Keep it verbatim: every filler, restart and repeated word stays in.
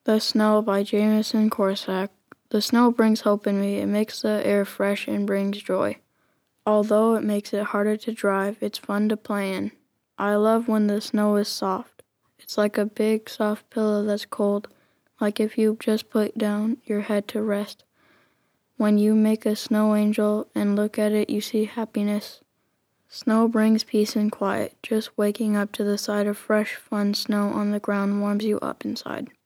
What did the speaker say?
The Snow by Jameson Corsack. The snow brings hope in me. It makes the air fresh and brings joy. Although it makes it harder to drive, it's fun to play in. I love when the snow is soft. It's like a big, soft pillow that's cold, like if you just put down your head to rest. When you make a snow angel and look at it, you see happiness. Snow brings peace and quiet. Just waking up to the sight of fresh, fun snow on the ground warms you up inside.